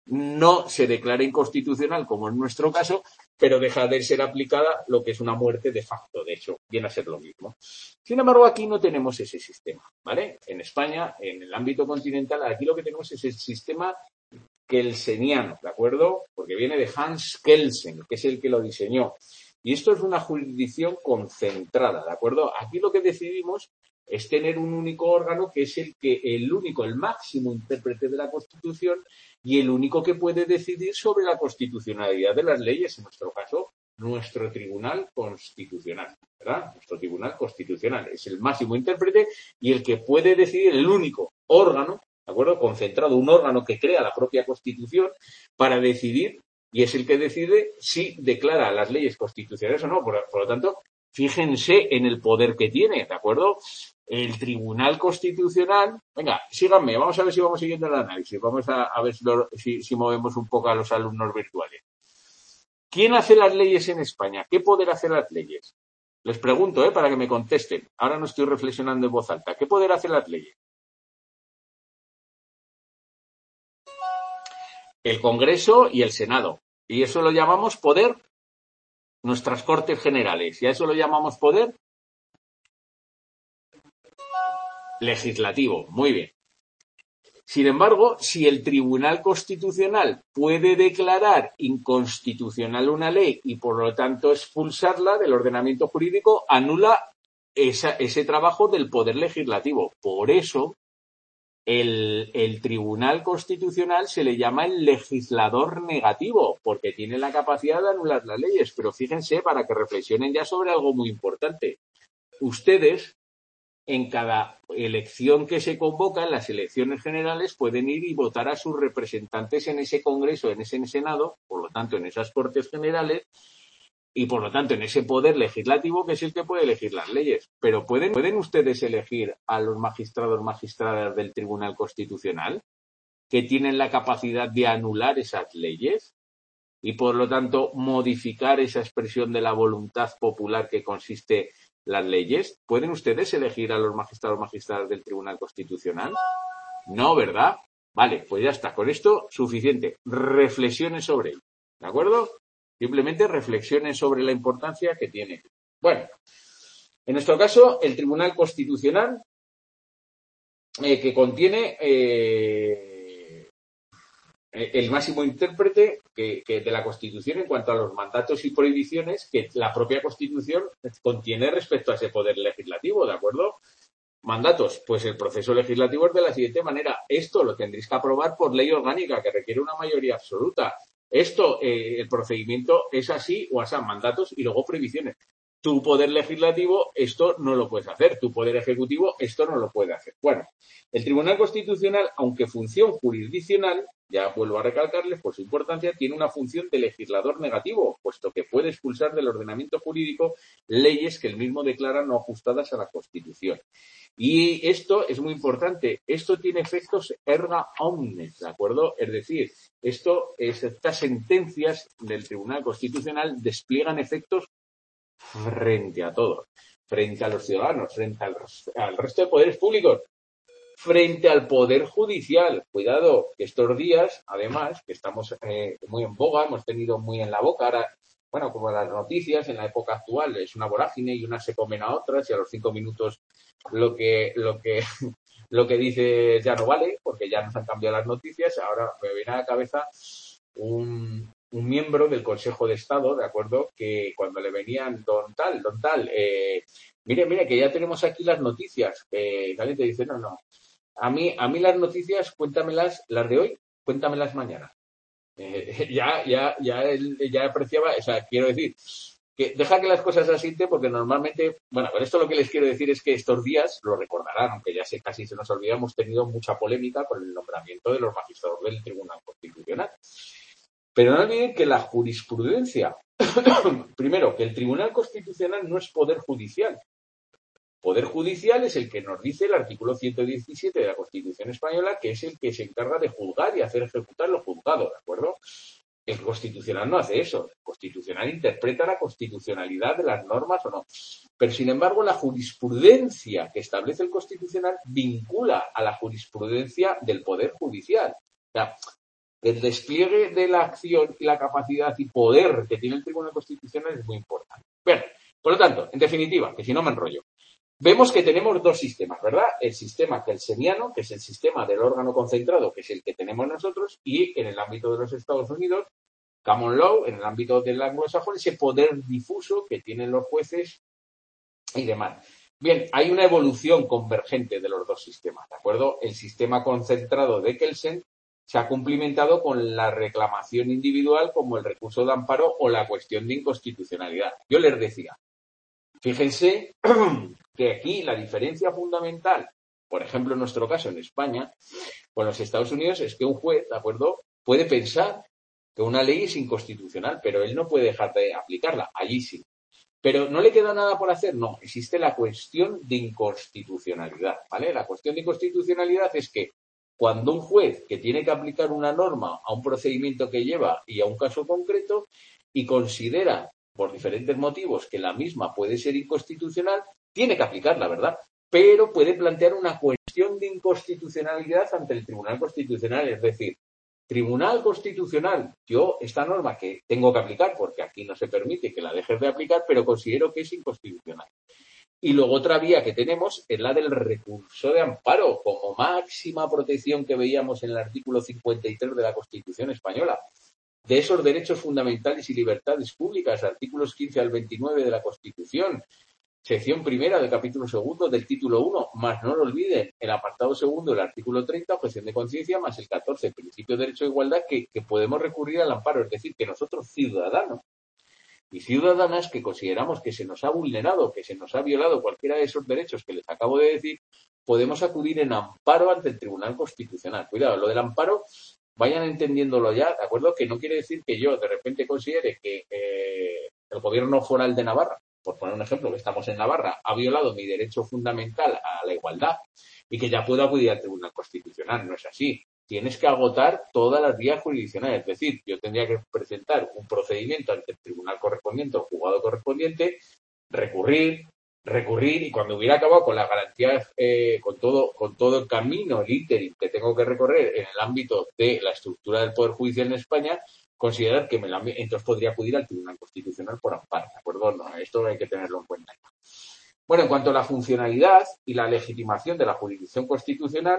no se declara inconstitucional, como en nuestro caso, pero deja de ser aplicada, lo que es una muerte de facto. De hecho, viene a ser lo mismo. Sin embargo, aquí no tenemos ese sistema, ¿vale? En España, en el ámbito continental, aquí lo que tenemos es el sistema kelseniano, ¿de acuerdo? Porque viene de Hans Kelsen, que es el que lo diseñó. Y esto es una jurisdicción concentrada, ¿de acuerdo? Aquí lo que decidimos es tener un único órgano que es el que el único, el máximo intérprete de la Constitución y el único que puede decidir sobre la constitucionalidad de las leyes, en nuestro caso, nuestro Tribunal Constitucional, ¿verdad? Nuestro Tribunal Constitucional es el máximo intérprete y el que puede decidir, el único órgano, ¿de acuerdo? Concentrado, un órgano que crea la propia Constitución para decidir, y es el que decide si declara las leyes constitucionales o no. Por, por lo tanto, fíjense en el poder que tiene, ¿de acuerdo? El Tribunal Constitucional, venga, síganme, vamos a ver si vamos siguiendo el análisis, vamos a, a ver si, lo, si, si movemos un poco a los alumnos virtuales. ¿Quién hace las leyes en España? ¿Qué poder hace las leyes? Les pregunto, ¿eh? Para que me contesten. Ahora no estoy reflexionando en voz alta. ¿Qué poder hace las leyes? El Congreso y el Senado. Y eso lo llamamos poder, nuestras Cortes Generales. ¿Y a eso lo llamamos poder? Legislativo. Muy bien. Sin embargo, si el Tribunal Constitucional puede declarar inconstitucional una ley y, por lo tanto, expulsarla del ordenamiento jurídico, anula esa, ese trabajo del Poder Legislativo. Por eso, el, el Tribunal Constitucional se le llama el legislador negativo, porque tiene la capacidad de anular las leyes. Pero fíjense, para que reflexionen ya sobre algo muy importante. Ustedes, en cada elección que se convoca, en las elecciones generales, pueden ir y votar a sus representantes en ese Congreso, en ese Senado, por lo tanto, en esas Cortes Generales, y por lo tanto, en ese poder legislativo que es el que puede elegir las leyes. Pero ¿pueden, ¿pueden ustedes elegir a los magistrados magistradas del Tribunal Constitucional que tienen la capacidad de anular esas leyes y, por lo tanto, modificar esa expresión de la voluntad popular que consiste las leyes? ¿Pueden ustedes elegir a los magistrados magistradas del Tribunal Constitucional? No, ¿verdad? Vale, pues ya está. Con esto, suficiente. Reflexiones sobre ello. ¿De acuerdo? Simplemente reflexiones sobre la importancia que tiene. Bueno, en nuestro caso, el Tribunal Constitucional, eh, que contiene eh, el máximo intérprete que, que de la Constitución en cuanto a los mandatos y prohibiciones que la propia Constitución contiene respecto a ese poder legislativo, ¿de acuerdo? Mandatos, pues el proceso legislativo es de la siguiente manera. Esto lo tendréis que aprobar por ley orgánica, que requiere una mayoría absoluta. Esto, eh, el procedimiento es así o así, mandatos y luego prohibiciones. Tu poder legislativo, esto no lo puedes hacer. Tu poder ejecutivo, esto no lo puede hacer. Bueno, el Tribunal Constitucional, aunque función jurisdiccional, ya vuelvo a recalcarles por su importancia, tiene una función de legislador negativo, puesto que puede expulsar del ordenamiento jurídico leyes que él mismo declara no ajustadas a la Constitución. Y esto es muy importante. Esto tiene efectos erga omnes, ¿de acuerdo? Es decir, esto, estas sentencias del Tribunal Constitucional despliegan efectos frente a todos. O frente a los ciudadanos, frente al, al resto de poderes públicos, frente al Poder Judicial. Cuidado, que estos días, además, que estamos eh, muy en boga, hemos tenido muy en la boca, ahora, bueno, como las noticias en la época actual, es una vorágine y unas se comen a otras y a los cinco minutos lo que, lo que, lo que dices ya no vale, porque ya nos han cambiado las noticias. Ahora me viene a la cabeza un, un miembro del Consejo de Estado, ¿de acuerdo? Que cuando le venían don tal, don tal, eh, mire, mire, que ya tenemos aquí las noticias, eh, alguien te dice, no, no, a mí, a mí las noticias, cuéntamelas, las de hoy, cuéntamelas mañana. Eh, ya, ya, ya, él, ya apreciaba, o sea, quiero decir, que deja que las cosas se asienten porque normalmente, bueno, con esto lo que les quiero decir es que estos días, lo recordarán, aunque ya sé, casi se nos olvida, hemos tenido mucha polémica por el nombramiento de los magistrados del Tribunal Constitucional. Pero no olviden que la jurisprudencia, primero, que el Tribunal Constitucional no es poder judicial. Poder judicial es el que nos dice el artículo ciento diecisiete de la Constitución española, que es el que se encarga de juzgar y hacer ejecutar los juzgados, ¿de acuerdo? El constitucional no hace eso. El constitucional interpreta la constitucionalidad de las normas o no. Pero, sin embargo, la jurisprudencia que establece el constitucional vincula a la jurisprudencia del Poder Judicial. O sea, el despliegue de la acción y la capacidad y poder que tiene el Tribunal Constitucional es muy importante. Bien, por lo tanto, en definitiva, que si no me enrollo, vemos que tenemos dos sistemas, ¿verdad? El sistema kelseniano, que es el sistema del órgano concentrado, que es el que tenemos nosotros, y en el ámbito de los Estados Unidos, common law, en el ámbito del anglosajón, ese poder difuso que tienen los jueces y demás. Bien, hay una evolución convergente de los dos sistemas, ¿de acuerdo? El sistema concentrado de Kelsen se ha cumplimentado con la reclamación individual como el recurso de amparo o la cuestión de inconstitucionalidad. Yo les decía, fíjense que aquí la diferencia fundamental, por ejemplo en nuestro caso en España, con los Estados Unidos, es que un juez, ¿de acuerdo?, puede pensar que una ley es inconstitucional, pero él no puede dejar de aplicarla, allí sí. Pero ¿no le queda nada por hacer? No, existe la cuestión de inconstitucionalidad, ¿vale? La cuestión de inconstitucionalidad es que cuando un juez que tiene que aplicar una norma a un procedimiento que lleva y a un caso concreto y considera por diferentes motivos que la misma puede ser inconstitucional, tiene que aplicarla, ¿verdad? Pero puede plantear una cuestión de inconstitucionalidad ante el Tribunal Constitucional, es decir, Tribunal Constitucional, yo esta norma que tengo que aplicar, porque aquí no se permite que la dejes de aplicar, pero considero que es inconstitucional. Y luego otra vía que tenemos es la del recurso de amparo, como máxima protección que veíamos en el artículo cincuenta y tres de la Constitución española. De esos derechos fundamentales y libertades públicas, artículos quince al veintinueve de la Constitución, sección primera del capítulo segundo del título uno, más no lo olviden, el apartado segundo del artículo treinta, objeción de conciencia, más el catorce, principio de derecho de igualdad, que, que podemos recurrir al amparo. Es decir, que nosotros, ciudadanos y ciudadanas que consideramos que se nos ha vulnerado, que se nos ha violado cualquiera de esos derechos que les acabo de decir, podemos acudir en amparo ante el Tribunal Constitucional. Cuidado, lo del amparo, vayan entendiéndolo ya, ¿de acuerdo? Que no quiere decir que yo de repente considere que eh, el gobierno foral de Navarra, por poner un ejemplo, que estamos en Navarra, ha violado mi derecho fundamental a la igualdad y que ya puedo acudir al Tribunal Constitucional. No es así. Tienes que agotar todas las vías jurisdiccionales. Es decir, yo tendría que presentar un procedimiento ante el tribunal correspondiente o juzgado correspondiente, recurrir, recurrir y cuando hubiera acabado con las garantías, eh, con todo, con todo el camino, el ínterin que tengo que recorrer en el ámbito de la estructura del Poder Judicial en España, considerar que me la, entonces podría acudir al Tribunal Constitucional por amparo, ¿de acuerdo? No, esto hay que tenerlo en cuenta. Bueno, en cuanto a la funcionalidad y la legitimación de la jurisdicción constitucional,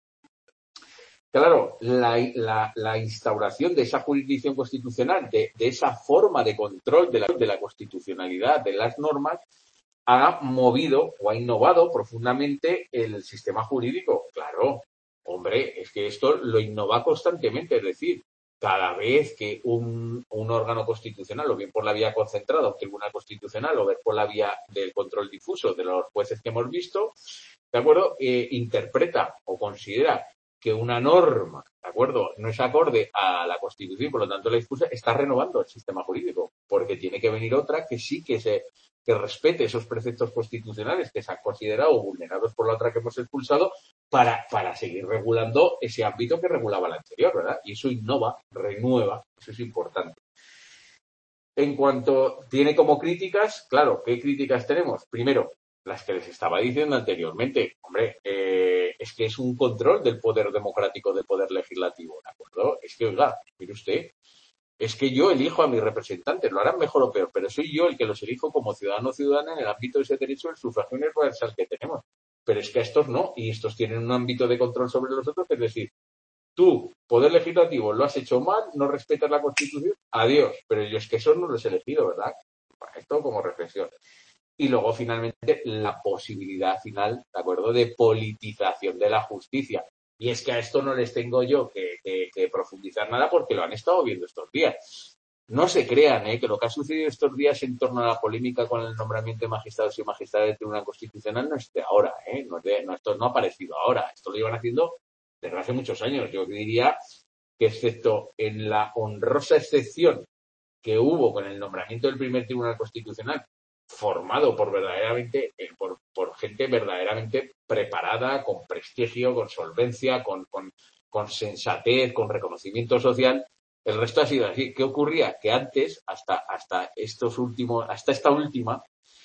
claro, la, la, la instauración de esa jurisdicción constitucional, de, de esa forma de control de la, de la constitucionalidad de las normas, ha movido o ha innovado profundamente el sistema jurídico. Claro, hombre, es que esto lo innova constantemente, es decir, cada vez que un, un órgano constitucional, o bien por la vía concentrada, un tribunal constitucional, o bien por la vía del control difuso de los jueces que hemos visto, ¿de acuerdo?, eh, interpreta o considera que una norma, ¿de acuerdo?, no es acorde a la Constitución, por lo tanto la discusión está renovando el sistema jurídico, porque tiene que venir otra que sí que se que respete esos preceptos constitucionales que se han considerado vulnerados por la otra que hemos expulsado para, para seguir regulando ese ámbito que regulaba la anterior, ¿verdad? Y eso innova, renueva, eso es importante. En cuanto tiene como críticas, claro, ¿qué críticas tenemos? Primero, las que les estaba diciendo anteriormente. Hombre, eh, es que es un control del poder democrático, del poder legislativo, ¿de acuerdo? Es que, oiga, mire usted, es que yo elijo a mis representantes, lo harán mejor o peor, pero soy yo el que los elijo como ciudadano o ciudadana en el ámbito de ese derecho del sufragio universal que tenemos. Pero es que a estos no, y estos tienen un ámbito de control sobre los otros, es decir, tú, poder legislativo, lo has hecho mal, no respetas la Constitución, adiós. Pero yo es que eso no los he elegido, ¿verdad? Esto como reflexión. Y luego, finalmente, la posibilidad final, ¿de acuerdo?, de politización de la justicia. Y es que a esto no les tengo yo que, que, que profundizar nada porque lo han estado viendo estos días. No se crean ¿eh? que lo que ha sucedido estos días en torno a la polémica con el nombramiento de magistrados y magistradas del Tribunal Constitucional no es de ahora, ¿eh? No, es de, no, esto no ha aparecido ahora. Esto lo llevan haciendo desde hace muchos años. Yo diría que, excepto en la honrosa excepción que hubo con el nombramiento del primer Tribunal Constitucional, formado por verdaderamente eh, por, por gente verdaderamente preparada, con prestigio, con solvencia, con, con, con sensatez, con reconocimiento social, el resto ha sido así. ¿Qué ocurría? Que antes, hasta, hasta estos últimos, hasta esta última,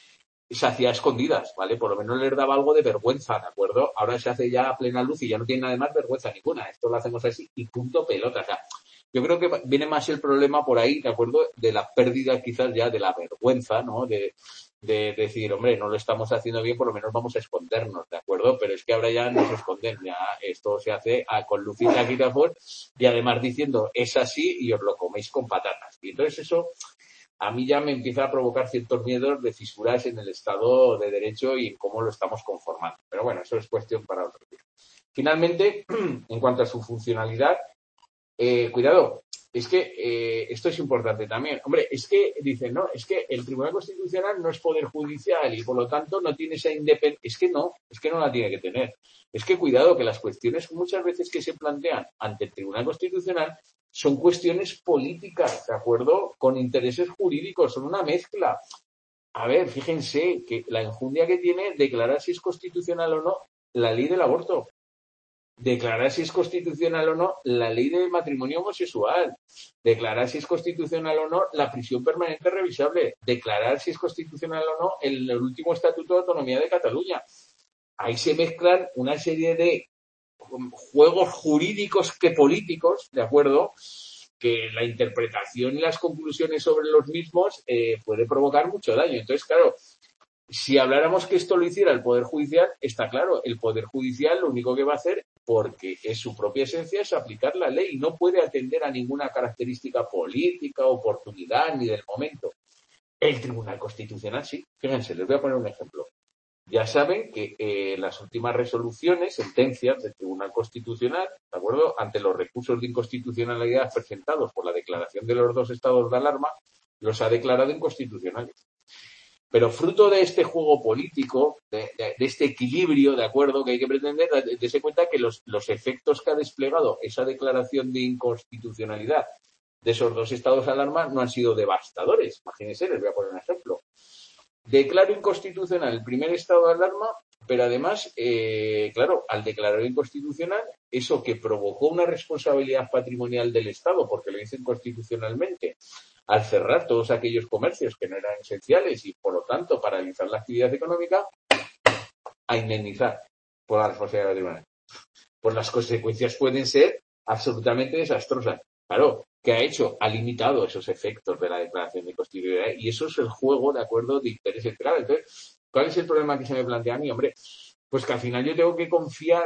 se hacía a escondidas, ¿vale? Por lo menos les daba algo de vergüenza, ¿de acuerdo? Ahora se hace ya a plena luz y ya no tiene nada de más vergüenza ninguna. Esto lo hacemos así y punto pelota. O sea, yo creo que viene más el problema por ahí, ¿de acuerdo? De la pérdida quizás ya de la vergüenza, ¿no? De, de decir, hombre, no lo estamos haciendo bien, por lo menos vamos a escondernos, ¿de acuerdo? Pero es que ahora ya no se esconden, ya esto se hace a, con luz y taquígrafos y además diciendo, es así y os lo coméis con patatas. Y entonces eso a mí ya me empieza a provocar ciertos miedos de fisuras en el Estado de Derecho y en cómo lo estamos conformando. Pero bueno, eso es cuestión para otro día. Finalmente, en cuanto a su funcionalidad, eh, cuidado, es que eh, esto es importante también. Hombre, es que dicen, no, es que el Tribunal Constitucional no es poder judicial y por lo tanto no tiene esa independencia. Es que no, es que no la tiene que tener. Es que cuidado, que las cuestiones muchas veces que se plantean ante el Tribunal Constitucional son cuestiones políticas, ¿de acuerdo? Con intereses jurídicos, son una mezcla. A ver, fíjense que la enjundia que tiene declarar si es constitucional o no la ley del aborto. Declarar si es constitucional o no la ley del matrimonio homosexual, declarar si es constitucional o no la prisión permanente revisable, declarar si es constitucional o no el, el último Estatuto de Autonomía de Cataluña. Ahí se mezclan una serie de juegos jurídicos que políticos, ¿de acuerdo?, que la interpretación y las conclusiones sobre los mismos eh, puede provocar mucho daño. Entonces, claro, si habláramos que esto lo hiciera el Poder Judicial, está claro, el Poder Judicial lo único que va a hacer, porque es su propia esencia, es aplicar la ley y no puede atender a ninguna característica política, oportunidad ni del momento. El Tribunal Constitucional sí. Fíjense, les voy a poner un ejemplo. Ya saben que eh, las últimas resoluciones, sentencias del Tribunal Constitucional, ¿de acuerdo?, ante los recursos de inconstitucionalidad presentados por la declaración de los dos estados de alarma, los ha declarado inconstitucionales. Pero fruto de este juego político, de, de, de este equilibrio, ¿de acuerdo?, que hay que pretender, dése cuenta que los, los efectos que ha desplegado esa declaración de inconstitucionalidad de esos dos estados de alarma no han sido devastadores. Imagínense, les voy a poner un ejemplo. Declaro inconstitucional el primer estado de alarma, pero además, eh, claro, al declarar inconstitucional, eso que provocó una responsabilidad patrimonial del Estado, porque lo hizo inconstitucionalmente, al cerrar todos aquellos comercios que no eran esenciales y, por lo tanto, paralizar la actividad económica, a indemnizar por la responsabilidad patrimonial. Pues las consecuencias pueden ser absolutamente desastrosas. Claro, ¿qué ha hecho? Ha limitado esos efectos de la declaración de inconstitucionalidad y eso es el juego, ¿de acuerdo?, de interés central. Entonces, ¿cuál es el problema que se me plantea a mí? Hombre, pues que al final yo tengo que confiar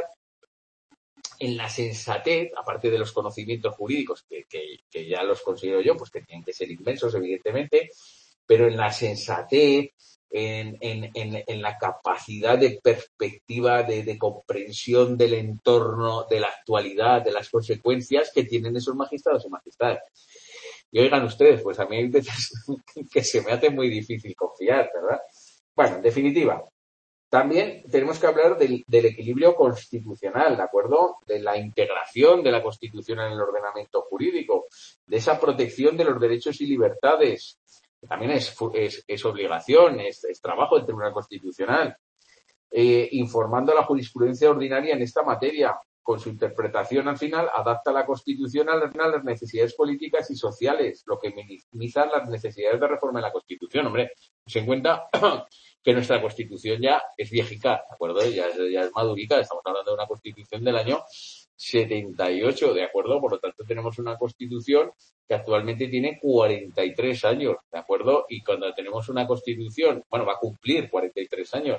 en la sensatez, aparte de los conocimientos jurídicos, que, que, que ya los considero yo, pues que tienen que ser inmensos, evidentemente, pero en la sensatez, en, en, en, en la capacidad de perspectiva, de, de comprensión del entorno, de la actualidad, de las consecuencias que tienen esos magistrados y magistradas. Y oigan ustedes, pues a mí hay veces que se me hace muy difícil confiar, ¿verdad? Bueno, en definitiva, también tenemos que hablar del, del equilibrio constitucional, ¿de acuerdo? De la integración de la Constitución en el ordenamiento jurídico, de esa protección de los derechos y libertades, que también es, es, es obligación, es, es trabajo del Tribunal Constitucional, eh, informando a la jurisprudencia ordinaria en esta materia. Con su interpretación al final adapta la Constitución a las necesidades políticas y sociales, lo que minimiza las necesidades de reforma de la Constitución. Hombre, se en cuenta que nuestra Constitución ya es viejica, ¿de acuerdo? Ya, ya es madurica, estamos hablando de una Constitución del año setenta y ocho, ¿de acuerdo? Por lo tanto, tenemos una Constitución que actualmente tiene cuarenta y tres años, ¿de acuerdo? Y cuando tenemos una Constitución, bueno, va a cumplir cuarenta y tres años,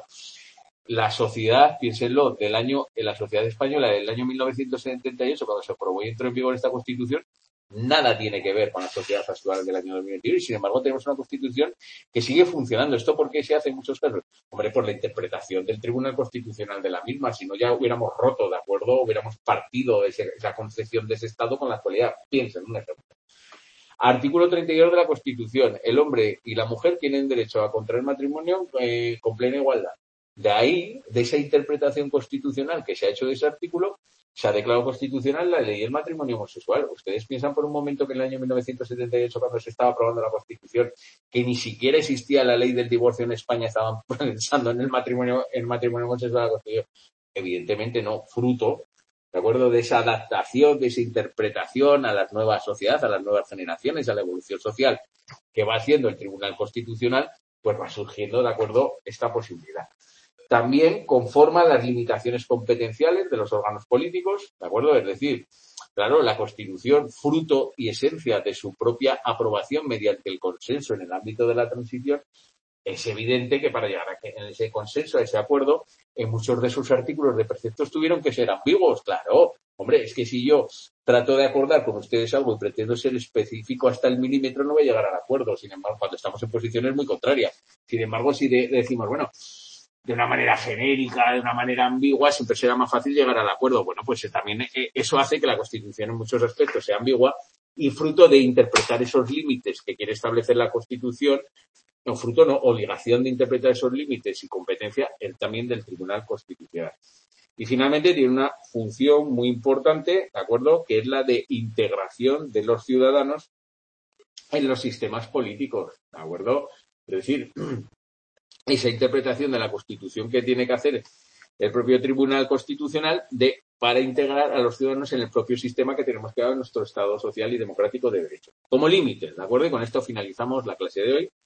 la sociedad, piénsenlo, del año, en la sociedad española del año mil novecientos setenta y ocho, cuando se aprobó y entró en vigor esta Constitución, nada tiene que ver con la sociedad actual del año dos mil veintiuno y, sin embargo, tenemos una Constitución que sigue funcionando. ¿Esto por qué se hace en muchos casos? Hombre, por la interpretación del Tribunal Constitucional de la misma. Si no, ya hubiéramos roto, ¿de acuerdo? Hubiéramos partido ese, esa concepción de ese Estado con la actualidad. Piensen, un ejemplo. Artículo treinta y dos de la Constitución. El hombre y la mujer tienen derecho a contraer matrimonio eh, con plena igualdad. De ahí, de esa interpretación constitucional que se ha hecho de ese artículo, se ha declarado constitucional la ley del matrimonio homosexual. ¿Ustedes piensan por un momento que en el año mil novecientos setenta y ocho, cuando se estaba aprobando la Constitución, que ni siquiera existía la ley del divorcio en España, estaban pensando en el matrimonio, en el matrimonio homosexual de la Constitución? Evidentemente no, fruto, ¿de acuerdo?, de esa adaptación, de esa interpretación a las nuevas sociedades, a las nuevas generaciones, a la evolución social que va haciendo el Tribunal Constitucional, pues va surgiendo, ¿de acuerdo?, esta posibilidad. También conforma las limitaciones competenciales de los órganos políticos, ¿de acuerdo? Es decir, claro, la Constitución, fruto y esencia de su propia aprobación mediante el consenso en el ámbito de la transición, es evidente que para llegar a ese consenso, a ese acuerdo, en muchos de sus artículos de preceptos tuvieron que ser ambiguos, claro. Hombre, es que si yo trato de acordar con ustedes algo y pretendo ser específico hasta el milímetro, no voy a llegar al acuerdo. Sin embargo, cuando estamos en posiciones muy contrarias. Sin embargo, si de, decimos, bueno, de una manera genérica, de una manera ambigua, siempre será más fácil llegar al acuerdo. Bueno, pues eh, también eh, eso hace que la Constitución en muchos aspectos sea ambigua y fruto de interpretar esos límites que quiere establecer la Constitución, no, fruto no, obligación de interpretar esos límites y competencia el, también del Tribunal Constitucional. Y finalmente tiene una función muy importante, ¿de acuerdo?, que es la de integración de los ciudadanos en los sistemas políticos, ¿de acuerdo? Es decir, esa interpretación de la Constitución que tiene que hacer el propio Tribunal Constitucional de para integrar a los ciudadanos en el propio sistema que tenemos que dar en nuestro Estado social y democrático de derecho. Como límites, ¿de acuerdo? Y con esto finalizamos la clase de hoy.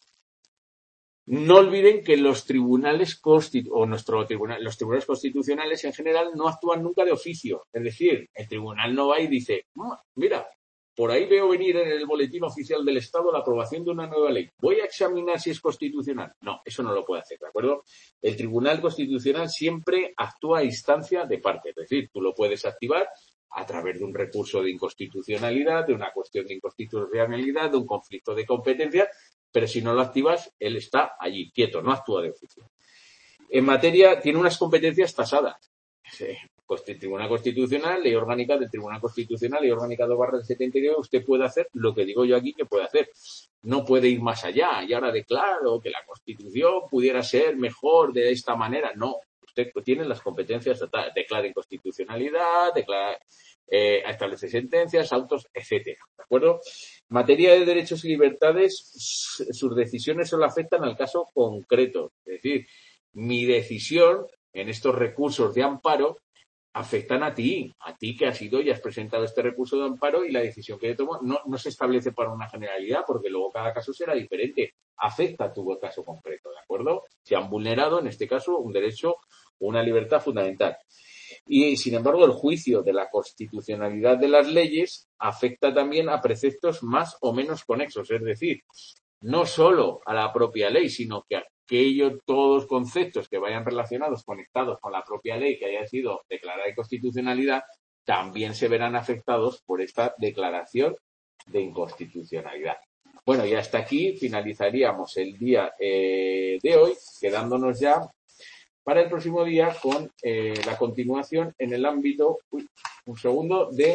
No olviden que los tribunales constitu- o nuestro tribunal, los tribunales constitucionales en general no actúan nunca de oficio. Es decir, el tribunal no va y dice, mira, por ahí veo venir en el boletín oficial del Estado la aprobación de una nueva ley. Voy a examinar si es constitucional. No, eso no lo puede hacer, ¿de acuerdo? El Tribunal Constitucional siempre actúa a instancia de parte. Es decir, tú lo puedes activar a través de un recurso de inconstitucionalidad, de una cuestión de inconstitucionalidad, de un conflicto de competencia, pero si no lo activas, él está allí, quieto, no actúa de oficio. En materia, tiene unas competencias tasadas. Tribunal Constitucional, Ley Orgánica del Tribunal Constitucional, Ley Orgánica dos barra setenta y nueve, usted puede hacer lo que digo yo aquí que puede hacer. No puede ir más allá. Y ahora declaro que la Constitución pudiera ser mejor de esta manera. No. Usted tiene las competencias, declara inconstitucionalidad, declara, eh, establece sentencias, autos, etcétera. ¿De acuerdo? En materia de derechos y libertades, sus decisiones solo afectan al caso concreto. Es decir, mi decisión en estos recursos de amparo afectan a ti, a ti que has ido y has presentado este recurso de amparo, y la decisión que tomo no, no se establece para una generalidad, porque luego cada caso será diferente. Afecta a tu caso concreto, ¿de acuerdo? Se han vulnerado, en este caso, un derecho o una libertad fundamental. Y, sin embargo, el juicio de la constitucionalidad de las leyes afecta también a preceptos más o menos conexos, es decir, no solo a la propia ley, sino que a aquellos, todos los conceptos que vayan relacionados, conectados con la propia ley que haya sido declarada de inconstitucionalidad, también se verán afectados por esta declaración de inconstitucionalidad. Bueno, y hasta aquí finalizaríamos el día eh, de hoy, quedándonos ya para el próximo día con eh, la continuación en el ámbito, uy, un segundo, de,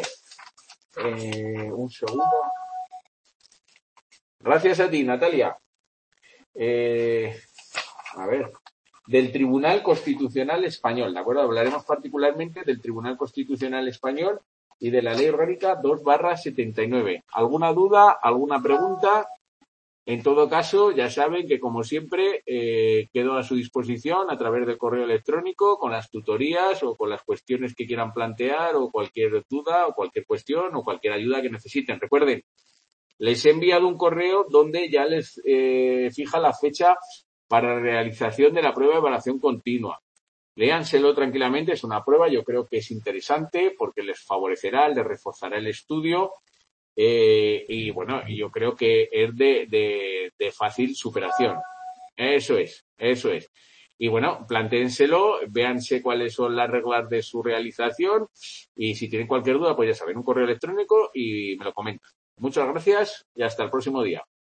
eh, un segundo, gracias a ti, Natalia. Eh, a ver, del Tribunal Constitucional Español, ¿de acuerdo? Hablaremos particularmente del Tribunal Constitucional Español y de la Ley Orgánica dos barra setenta y nueve. ¿Alguna duda? ¿Alguna pregunta? En todo caso, ya saben que, como siempre, eh, quedo a su disposición a través del correo electrónico con las tutorías o con las cuestiones que quieran plantear, o cualquier duda o cualquier cuestión o cualquier ayuda que necesiten. Recuerden, les he enviado un correo donde ya les eh, fija la fecha para la realización de la prueba de evaluación continua. Léanselo tranquilamente, es una prueba, yo creo que es interesante porque les favorecerá, les reforzará el estudio eh, y bueno, yo creo que es de, de, de fácil superación. Eso es, eso es. Y bueno, plantéenselo, véanse cuáles son las reglas de su realización y si tienen cualquier duda, pues ya saben, un correo electrónico y me lo comentan. Muchas gracias y hasta el próximo día.